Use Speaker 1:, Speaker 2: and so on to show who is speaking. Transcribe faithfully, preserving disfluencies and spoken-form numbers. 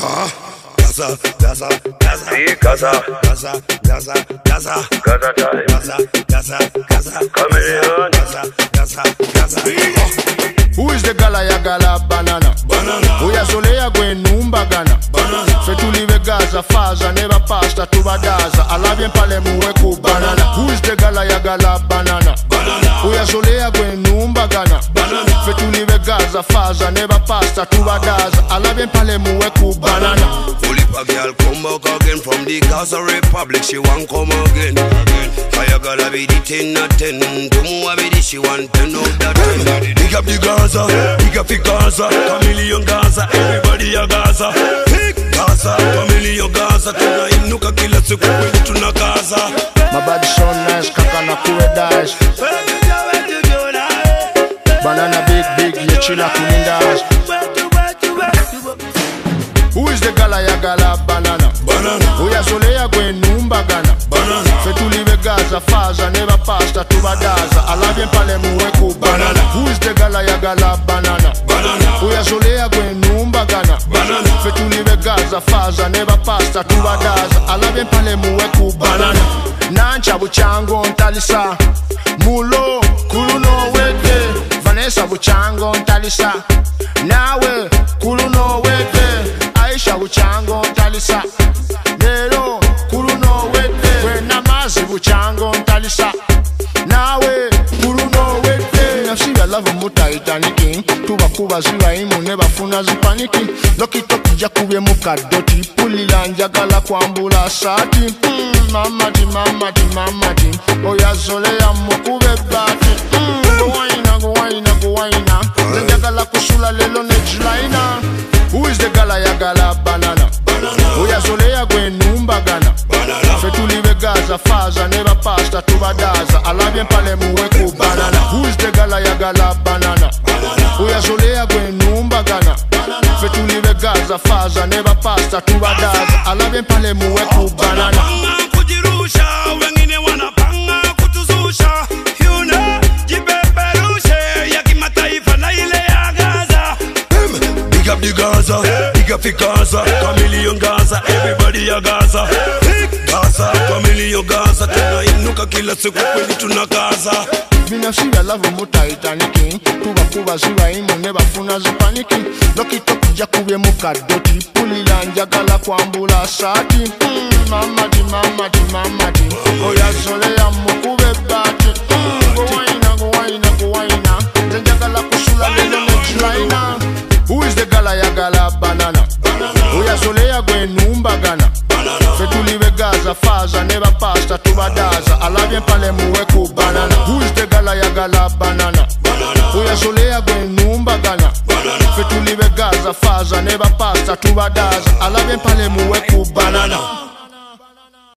Speaker 1: Gaza, Gaza, Gaza,
Speaker 2: Gaza,
Speaker 1: Gaza, Gaza, Gaza,
Speaker 2: Gaza time,
Speaker 1: Gaza, Gaza, Gaza,
Speaker 2: Chameleon,
Speaker 1: Gaza, Gaza, Gaza.
Speaker 3: Who is the gala ya gala banana?
Speaker 1: Banana.
Speaker 3: Oya solea gwe numba gana.
Speaker 1: Banana.
Speaker 3: Fetulive Gaza faza never pasta tubadaza. Alabye mpale muwe ku banana. Who is the gala ya gala banana?
Speaker 1: Banana.
Speaker 3: Oya solea gwe numba gana.
Speaker 1: Banana.
Speaker 3: Fetulive Gaza faza never pasta tubadaza. Alabye mpale muwe ku banana.
Speaker 1: Fully a girl come back again from the Gaza Republic. She want come again. Fire gotta be the ten out ten. Tumu be the she want ten out of ten. Big up the Gaza, big up the Gaza, Chameleon Gaza, everybody a Gaza. Big Gaza, Chameleon Gaza, tuna inuka kila siku kwetu tuna Gaza.
Speaker 3: My body so nice, kaka na kuwe dash. Banana big big, ye chila kunindash. Who is the gala ya gala banana?
Speaker 1: Banana.
Speaker 3: Oya solea gwe numba gana.
Speaker 1: Banana.
Speaker 3: Fetulive Gaza faza never pasta tubadaza. Alabye mpale muwe ku banana. Who is the gala ya gala banana?
Speaker 1: Banana.
Speaker 3: Oya solea gwe numba gana.
Speaker 1: Banana.
Speaker 3: Fetulive Gaza faza never pasta tubadaza. Alabye mpale muwe ku banana. Nancha buchango ntalisa. Mulo kuluno wete. Vanessa buchango ntalisa. Nawe kuluno wete. Aisha buchango ntalisa. Lero kuluno wete. Kwena mazi buchango ntalisa. Nawe kuluno wete. Nafsiga love muta itaniki. Tuba kuba ziwa imu neba funa zipaniki. Loki toki jakubye mukadoti. Pulila njagala kwambula sati. Mm, mama di mama di mama di. Oya zole ya mukube bati. Mm, go waina go waina go waina. Njagala kusula lelo nejulaina. Who is the gala ya gala banana?
Speaker 1: Banana.
Speaker 3: Oya solea gwe numba gana.
Speaker 1: Banana.
Speaker 3: Fetulive Gaza faza never pasta tubadaza. Alabye mpale muwe ku banana. Who is the gala ya gala banana?
Speaker 1: Banana.
Speaker 3: Oya solea gwe numba gana.
Speaker 1: Banana.
Speaker 3: Fetulive Gaza faza never pasta tubadaza. Alabye mpale muwe ku banana.
Speaker 1: Wanapanga kujirusha, wengine wanapanga kutuzusha. You know, jipeperushe ya kimataifa na ile ya Gaza. Big up the Gaza, big up the Gaza, Chameleon Gaza, everybody a Gaza. Big Gaza, Chameleon Gaza, tuna inuka kila siku kweli tuna Gaza.
Speaker 3: Binafsiga love muta itaniki. Tuba kuba ziwa imu neba funa zipaniki. Loki toki jakubye mukadoti. Pulila njagala kwambula sati. Mm, mama di mama di mama di. Oya zole ya mukube bati. Mm, go waina go waina go waina. Njagala kusula lelo nejulaina. Who is the gala ya gala banana? Oya solea gwe numba gana. Fetulive Gaza faza never pasta tubadaza. Alabye mpale muwe ku banana. Who is the gala ya gala banana? Oya solea gwe numba gana. Fetulive Gaza faza never pasta tubadaza. Alabye mpale muwe ku banana.